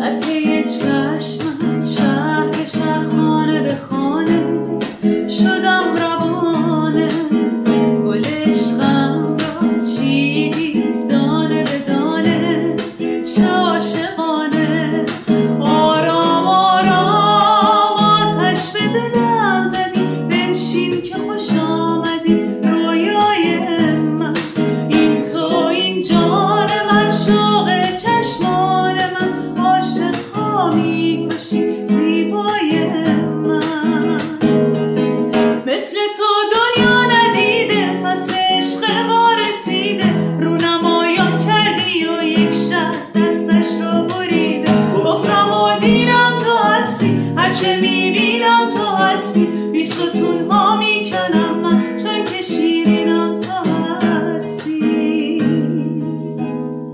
در پی چشمت شهر شهر خانه به خانه شدم روانه، گل عشقم را چیدی دانه به دانه، چه عاشق